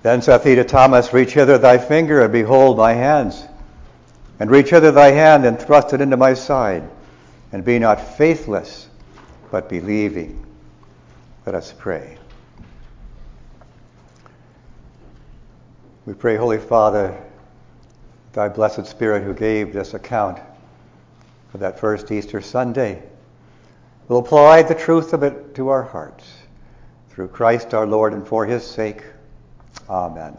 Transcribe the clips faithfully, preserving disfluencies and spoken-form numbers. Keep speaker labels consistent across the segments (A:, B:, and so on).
A: Then saith he to Thomas, Reach hither thy finger, and behold my hands. And reach hither thy hand, and thrust it into my side. And be not faithless, but believing. Let us pray. We pray, Holy Father, thy blessed Spirit who gave this account of that first Easter Sunday will apply the truth of it to our hearts. Through Christ our Lord and for his sake. Amen.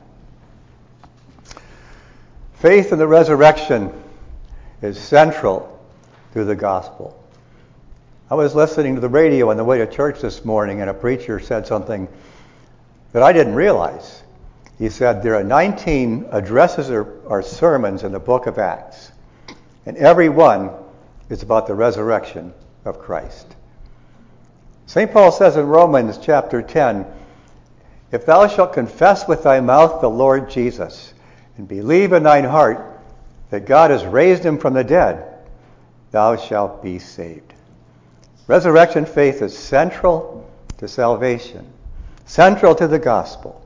A: Faith in the resurrection is central to the gospel. I was listening to the radio on the way to church this morning, and a preacher said something that I didn't realize. He said there are nineteen addresses or, or sermons in the book of Acts, and every one is about the resurrection of Christ. Saint Paul says in Romans chapter ten, If thou shalt confess with thy mouth the Lord Jesus, and believe in thine heart that God has raised him from the dead, thou shalt be saved. Resurrection faith is central to salvation, central to the gospel.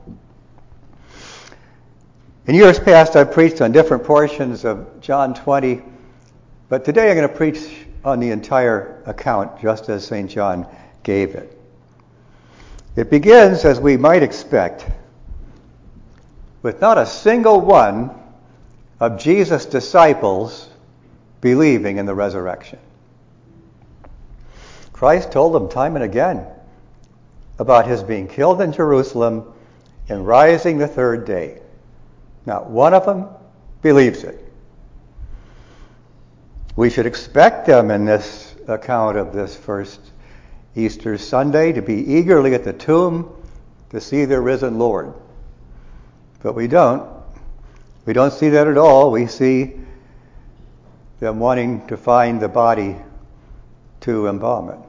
A: In years past, I've preached on different portions of John twenty, but today I'm going to preach on the entire account, just as Saint John gave it. It begins, as we might expect, with not a single one of Jesus' disciples believing in the resurrection. Christ told them time and again about his being killed in Jerusalem and rising the third day. Not one of them believes it. We should expect them in this account of this first Easter Sunday to be eagerly at the tomb to see their risen Lord. But we don't. We don't see that at all. We see them wanting to find the body to embalm it.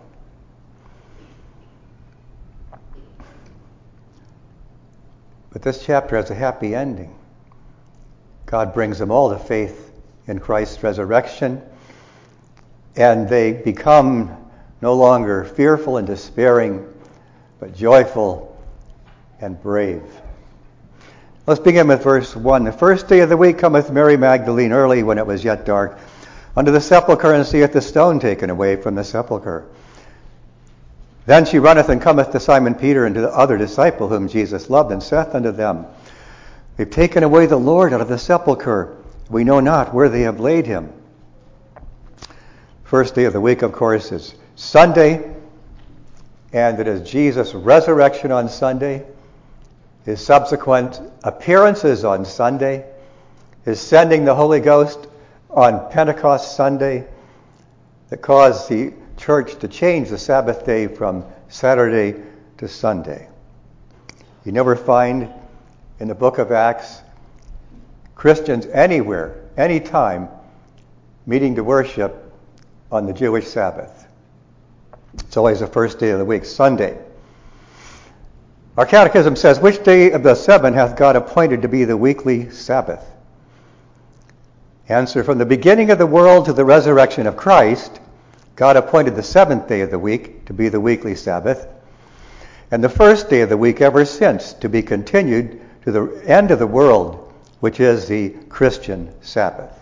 A: But this chapter has a happy ending. God brings them all to faith in Christ's resurrection, and they become no longer fearful and despairing, but joyful and brave. Let's begin with verse one. The first day of the week cometh Mary Magdalene early, when it was yet dark, unto the sepulchre, and seeth the stone taken away from the sepulchre. Then she runneth and cometh to Simon Peter and to the other disciple whom Jesus loved, and saith unto them, They've taken away the Lord out of the sepulchre. We know not where they have laid him. First day of the week, of course, is Sunday, and it is Jesus' resurrection on Sunday, his subsequent appearances on Sunday, his sending the Holy Ghost on Pentecost Sunday that caused the church to change the Sabbath day from Saturday to Sunday. You never find in the book of Acts Christians anywhere, anytime, meeting to worship on the Jewish Sabbath. It's always the first day of the week, Sunday. Our catechism says, Which day of the seven hath God appointed to be the weekly Sabbath? Answer, from the beginning of the world to the resurrection of Christ, God appointed the seventh day of the week to be the weekly Sabbath, and the first day of the week ever since to be continued to the end of the world, which is the Christian Sabbath.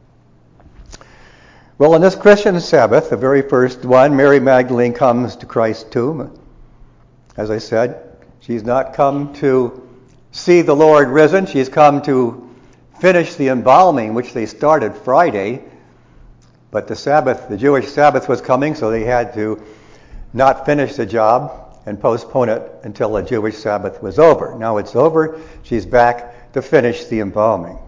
A: Well, on this Christian Sabbath, the very first one, Mary Magdalene comes to Christ's tomb. As I said, she's not come to see the Lord risen. She's come to finish the embalming, which they started Friday. But the Sabbath, the Jewish Sabbath was coming, so they had to not finish the job and postpone it until the Jewish Sabbath was over. Now it's over. She's back to finish the embalming.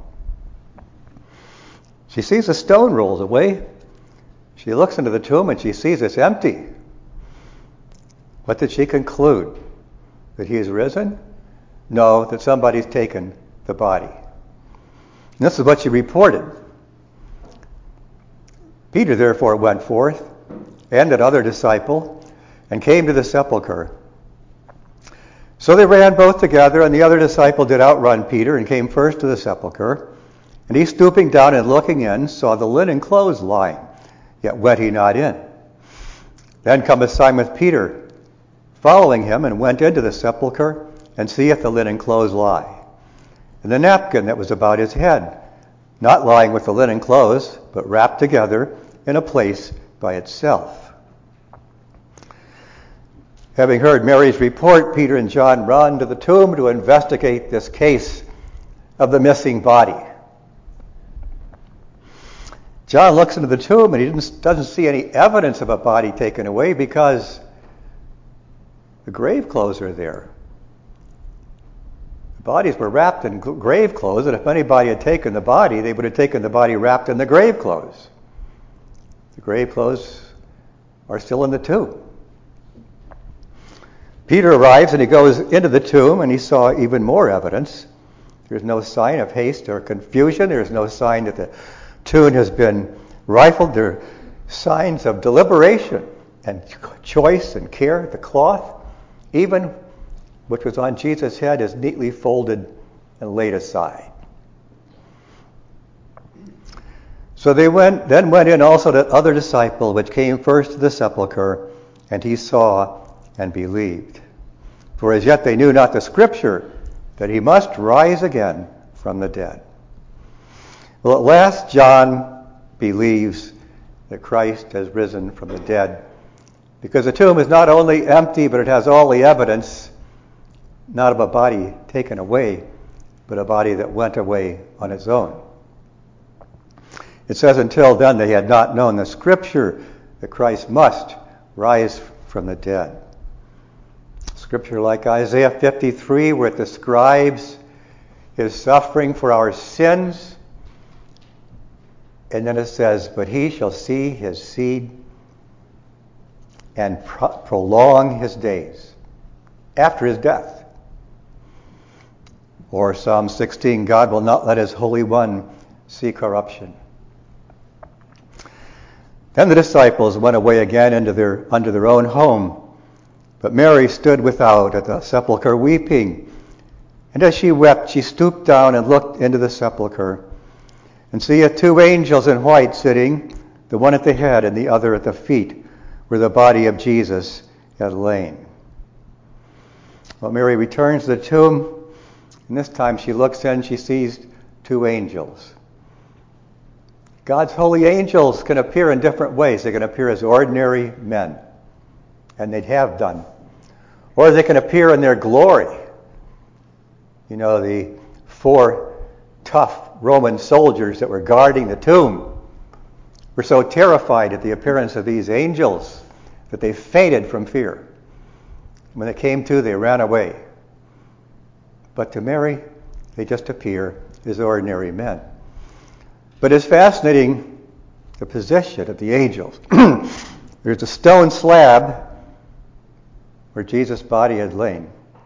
A: She sees a stone rolls away. She looks into the tomb and she sees it's empty. What did she conclude? That he is risen? No, that somebody's taken the body. And this is what she reported. Peter therefore went forth, and another disciple, and came to the sepulchre. So they ran both together, and the other disciple did outrun Peter, and came first to the sepulchre. And he, stooping down and looking in, saw the linen clothes lying, yet went he not in. Then cometh Simon Peter, following him, and went into the sepulchre, and seeth the linen clothes lie, and the napkin that was about his head, not lying with the linen clothes, but wrapped together in a place by itself. Having heard Mary's report, Peter and John run to the tomb to investigate this case of the missing body. John looks into the tomb and he doesn't see any evidence of a body taken away because the grave clothes are there. The bodies were wrapped in grave clothes, and if anybody had taken the body, they would have taken the body wrapped in the grave clothes. The grave clothes are still in the tomb. Peter arrives and he goes into the tomb and he saw even more evidence. There's no sign of haste or confusion. There's no sign that the tomb has been rifled. There are signs of deliberation and choice and care. The cloth, even which was on Jesus' head, is neatly folded and laid aside. So they went, then went in also the other disciple, which came first to the sepulchre, and he saw and believed. For as yet they knew not the Scripture, that he must rise again from the dead. Well, at last John believes that Christ has risen from the dead, because the tomb is not only empty, but it has all the evidence, not of a body taken away, but a body that went away on its own. It says, until then they had not known the Scripture that Christ must rise from the dead. Scripture like Isaiah fifty-three, where it describes his suffering for our sins. And then it says, but he shall see his seed and pro- prolong his days after his death. Or Psalm sixteen, God will not let his Holy One see corruption. Then the disciples went away again into their unto their own home. But Mary stood without at the sepulchre weeping. And as she wept, she stooped down and looked into the sepulchre, and seeth two angels in white sitting, the one at the head and the other at the feet, where the body of Jesus had lain. Well, Mary returns to the tomb, and this time she looks in, she sees two angels. God's holy angels can appear in different ways. They can appear as ordinary men, and they have done. Or they can appear in their glory. You know, the four tough Roman soldiers that were guarding the tomb were so terrified at the appearance of these angels that they fainted from fear. When they came to, they ran away. But to Mary, they just appear as ordinary men. But it's fascinating, the position of the angels. There's a stone slab where Jesus' body had lain,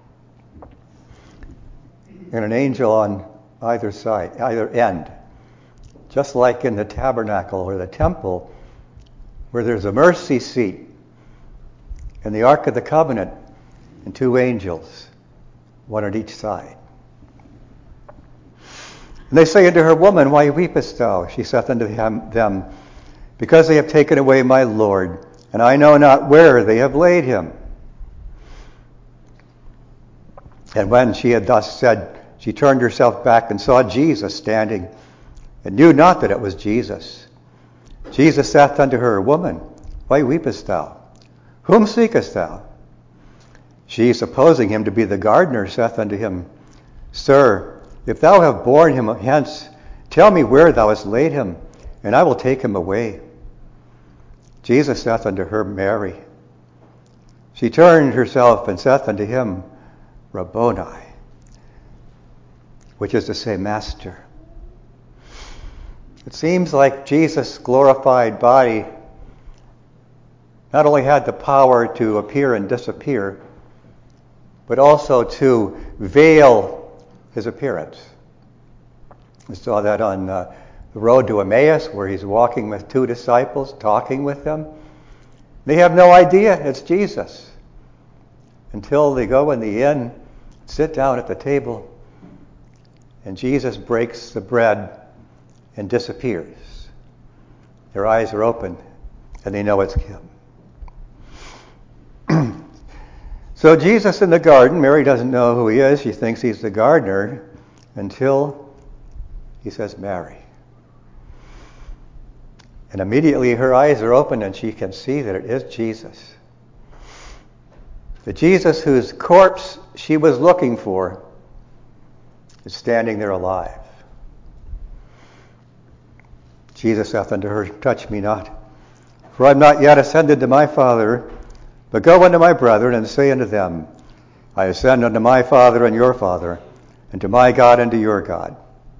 A: and an angel on either side, either end, just like in the tabernacle or the temple, where there's a mercy seat and the Ark of the Covenant and two angels, one on each side. And they say unto her, Woman, why weepest thou? She saith unto them, Because they have taken away my Lord, and I know not where they have laid him. And when she had thus said, she turned herself back and saw Jesus standing, and knew not that it was Jesus. Jesus saith unto her, Woman, why weepest thou? Whom seekest thou? She, supposing him to be the gardener, saith unto him, Sir, if thou have borne him hence, tell me where thou hast laid him, and I will take him away. Jesus saith unto her, Mary. She turned herself and saith unto him, Rabboni, which is to say, Master. It seems like Jesus' glorified body not only had the power to appear and disappear, but also to veil his appearance. We saw that on uh, the road to Emmaus, where he's walking with two disciples, talking with them. They have no idea it's Jesus until they go in the inn, sit down at the table, and Jesus breaks the bread and disappears. Their eyes are open, and they know it's him. So Jesus in the garden, Mary doesn't know who he is. She thinks he's the gardener. until he says, Mary. And immediately her eyes are opened and she can see that it is Jesus. The Jesus whose corpse she was looking for is standing there alive. Jesus saith unto her, touch me not, for I am not yet ascended to my Father, but go unto my brethren and say unto them, I ascend unto my Father and your Father, and to my God and to your God.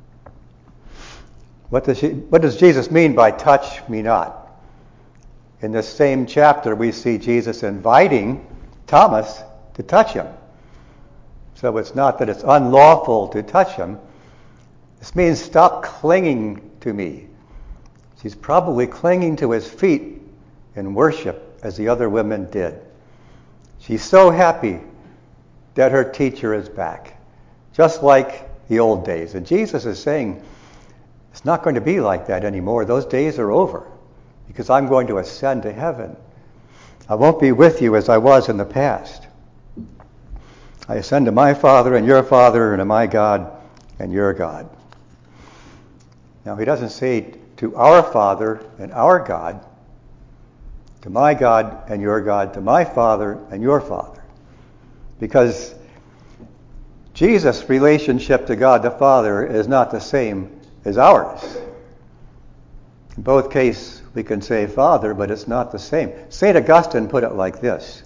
A: What does, she, what does Jesus mean by touch me not? In this same chapter, we see Jesus inviting Thomas to touch him. So it's not that it's unlawful to touch him. This means stop clinging to me. She's probably clinging to his feet in worship as the other women did. She's so happy that her teacher is back, just like the old days. And Jesus is saying, it's not going to be like that anymore. Those days are over because I'm going to ascend to heaven. I won't be with you as I was in the past. I ascend to my Father and your Father and to my God and your God. Now, he doesn't say to our Father and our God, to my God and your God, to my Father and your Father. Because Jesus' relationship to God the Father is not the same as ours. In both cases, we can say Father, but it's not the same. Saint Augustine put it like this.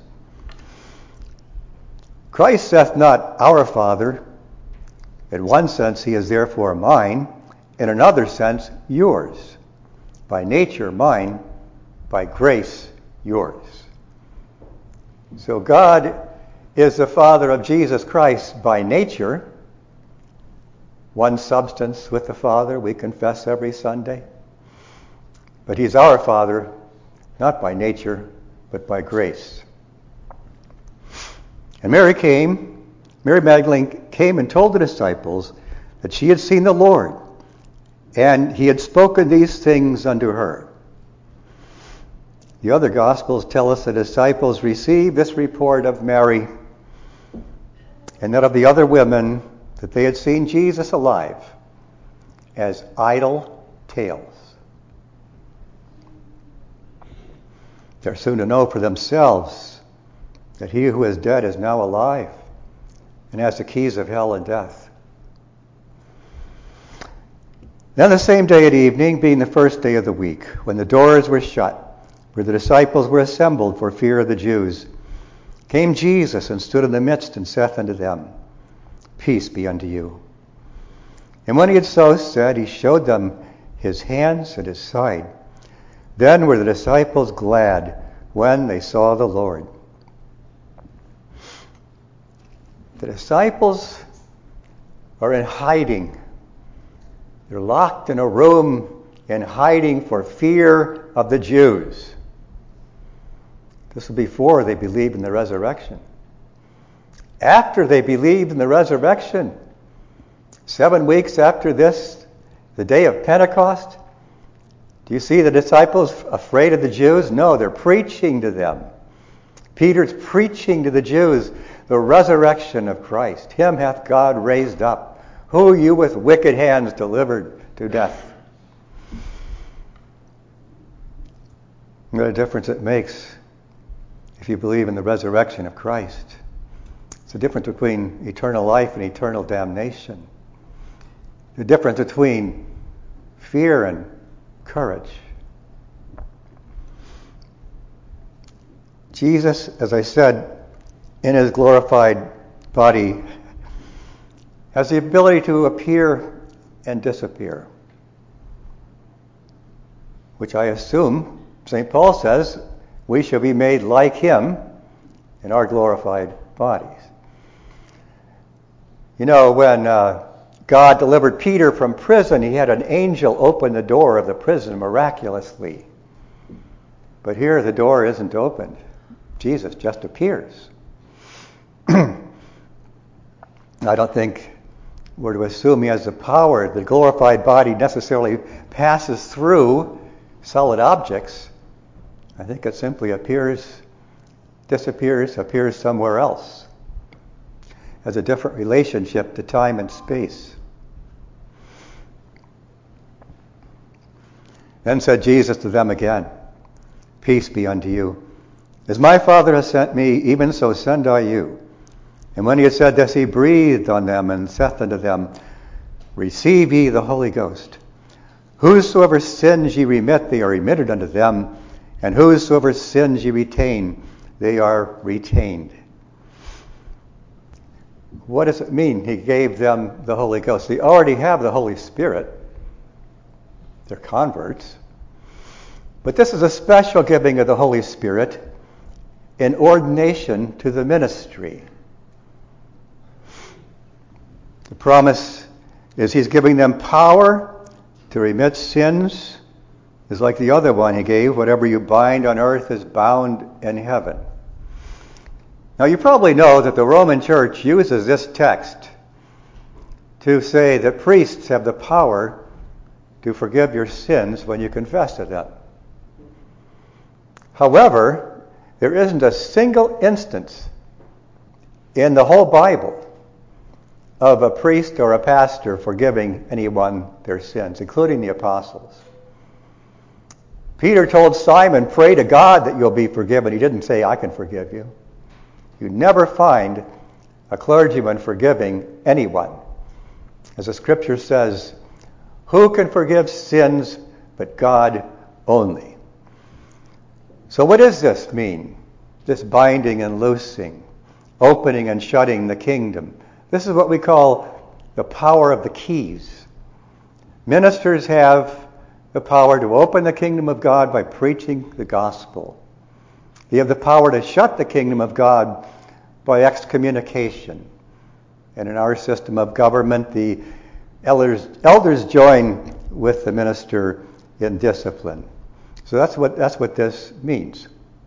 A: Christ saith not our Father. In one sense, he is therefore mine. In another sense, yours. By nature, mine. By grace, yours. So God is the Father of Jesus Christ by nature. One substance with the Father, we confess every Sunday. But he's our Father, not by nature, but by grace. And Mary came, Mary Magdalene came and told the disciples that she had seen the Lord, and he had spoken these things unto her. The other Gospels tell us the disciples received this report of Mary and that of the other women that they had seen Jesus alive as idle tales. They're soon to know for themselves that he who is dead is now alive and has the keys of hell and death. Then the same day at evening, being the first day of the week, when the doors were shut, where the disciples were assembled for fear of the Jews, came Jesus and stood in the midst and saith unto them, Peace be unto you. And when he had so said, he showed them his hands and his side. Then were the disciples glad when they saw the Lord. The disciples are in hiding. They're locked in a room in hiding for fear of the Jews. This was before they believed in the resurrection. After they believed in the resurrection, seven weeks after this, the day of Pentecost, do you see the disciples afraid of the Jews? No, they're preaching to them. Peter's preaching to the Jews the resurrection of Christ. Him hath God raised up, who you with wicked hands delivered to death. What a difference it makes if you believe in the resurrection of Christ. It's the difference between eternal life and eternal damnation. The difference between fear and courage. Jesus, as I said, in his glorified body, has the ability to appear and disappear, which I assume Saint Paul says we shall be made like him in our glorified bodies. You know, when uh, God delivered Peter from prison, he had an angel open the door of the prison miraculously. But here the door isn't opened. Jesus just appears. I don't think we're to assume he has the power. The glorified body necessarily passes through solid objects. I think it simply appears, disappears, appears somewhere else. Has a different relationship to time and space. Then said Jesus to them again, Peace be unto you. As my Father has sent me, even so send I you. And when he had said this, he breathed on them and saith unto them, Receive ye the Holy Ghost. Whosoever sins ye remit, they are remitted unto them. And whosoever sins ye retain, they are retained. What does it mean he gave them the Holy Ghost? They already have the Holy Spirit. They're converts. But this is a special giving of the Holy Spirit in ordination to the ministry. The promise is he's giving them power to remit sins. It's like the other one he gave, whatever you bind on earth is bound in heaven. Now you probably know that the Roman Church uses this text to say that priests have the power to forgive your sins when you confess to them. However, there isn't a single instance in the whole Bible of a priest or a pastor forgiving anyone their sins, including the apostles. Peter told Simon, pray to God that you'll be forgiven. He didn't say, I can forgive you. You never find a clergyman forgiving anyone. As the scripture says, who can forgive sins but God only? So what does this mean? This binding and loosing, opening and shutting the kingdom. This is what we call the power of the keys. Ministers have the power to open the kingdom of God by preaching the gospel. They have the power to shut the kingdom of God by excommunication. And in our system of government, the elders, elders join with the minister in discipline. So that's what that's what this means.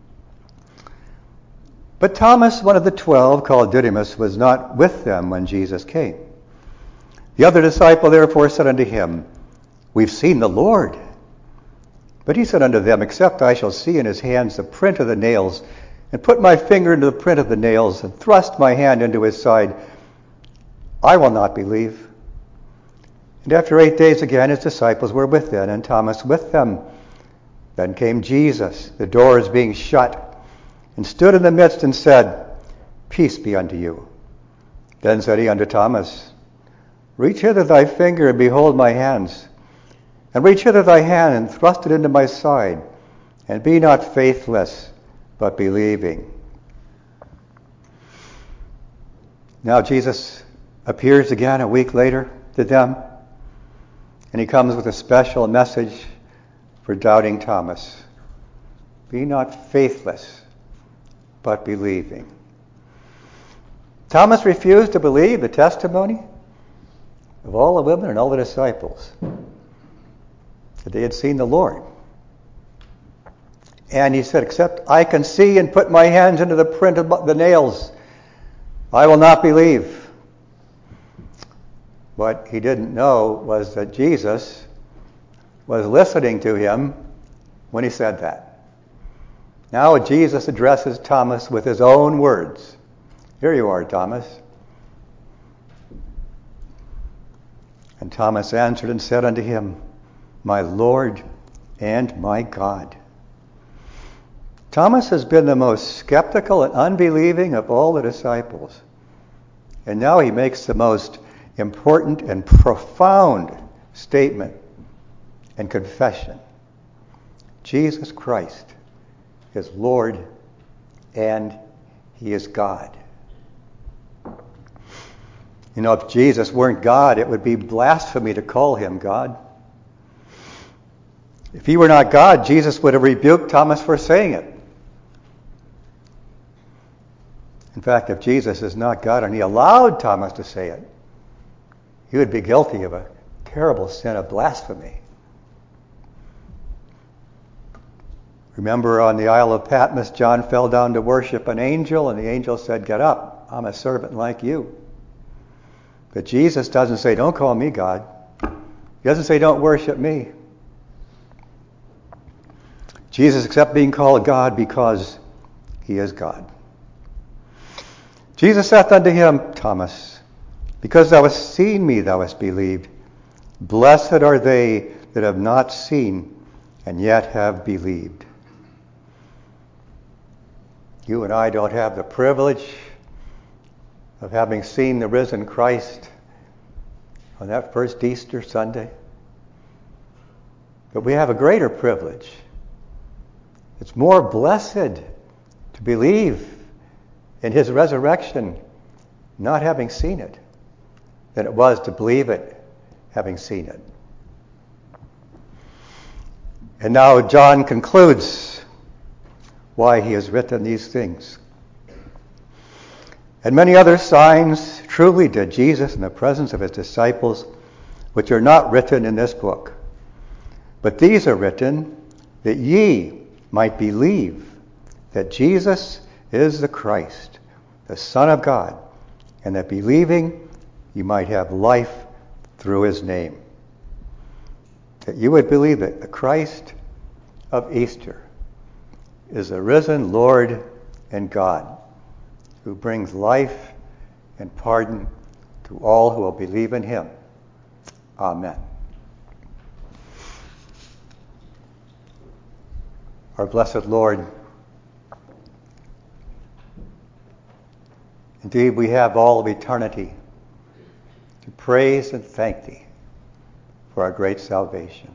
A: But Thomas, one of the twelve, called Didymus, was not with them when Jesus came. The other disciple therefore said unto him, We've seen the Lord. But he said unto them, Except I shall see in his hands the print of the nails, and put my finger into the print of the nails, and thrust my hand into his side, I will not believe. And after eight days again his disciples were within, and Thomas with them. Then came Jesus, the doors being shut, and stood in the midst and said, Peace be unto you. Then said he unto Thomas, Reach hither thy finger, and behold my hands. And reach hither thy hand, and thrust it into my side. And be not faithless, but believing. Now Jesus appears again a week later to them, and he comes with a special message for doubting Thomas. Be not faithless, but believing. Thomas refused to believe the testimony of all the women and all the disciples that they had seen the Lord. And he said, Except I can see and put my hands into the print of the nails, I will not believe. What he didn't know was that Jesus was listening to him when he said that. Now Jesus addresses Thomas with his own words. Here you are, Thomas. And Thomas answered and said unto him, My Lord and my God. Thomas has been the most skeptical and unbelieving of all the disciples. And now he makes the most important and profound statement and confession. Jesus Christ is Lord and he is God. You know, if Jesus weren't God, it would be blasphemy to call him God. If he were not God, Jesus would have rebuked Thomas for saying it. In fact, if Jesus is not God and he allowed Thomas to say it, he would be guilty of a terrible sin of blasphemy. Remember on the Isle of Patmos, John fell down to worship an angel, and the angel said, Get up, I'm a servant like you. But Jesus doesn't say, Don't call me God. He doesn't say, Don't worship me. Jesus accepts being called God because he is God. Jesus saith unto him, Thomas, because thou hast seen me, thou hast believed. Blessed are they that have not seen and yet have believed. You and I don't have the privilege of having seen the risen Christ on that first Easter Sunday. But we have a greater privilege. It's more blessed to believe in his resurrection, not having seen it, than it was to believe it, having seen it. And now John concludes why he has written these things. And many other signs truly did Jesus in the presence of his disciples, which are not written in this book. But these are written that ye might believe that Jesus is the Christ, the Son of God, and that believing you might have life through his name. That you would believe that the Christ of Easter is the risen Lord and God, who brings life and pardon to all who will believe in him. Amen. Our blessed Lord, indeed we have all of eternity to praise and thank thee for our great salvation.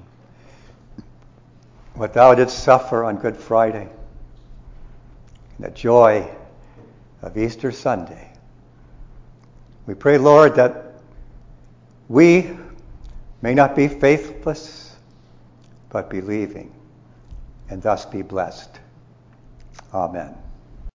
A: What thou didst suffer on Good Friday, and the joy of Easter Sunday. We pray, Lord, that we may not be faithless, but believing, and thus be blessed. Amen.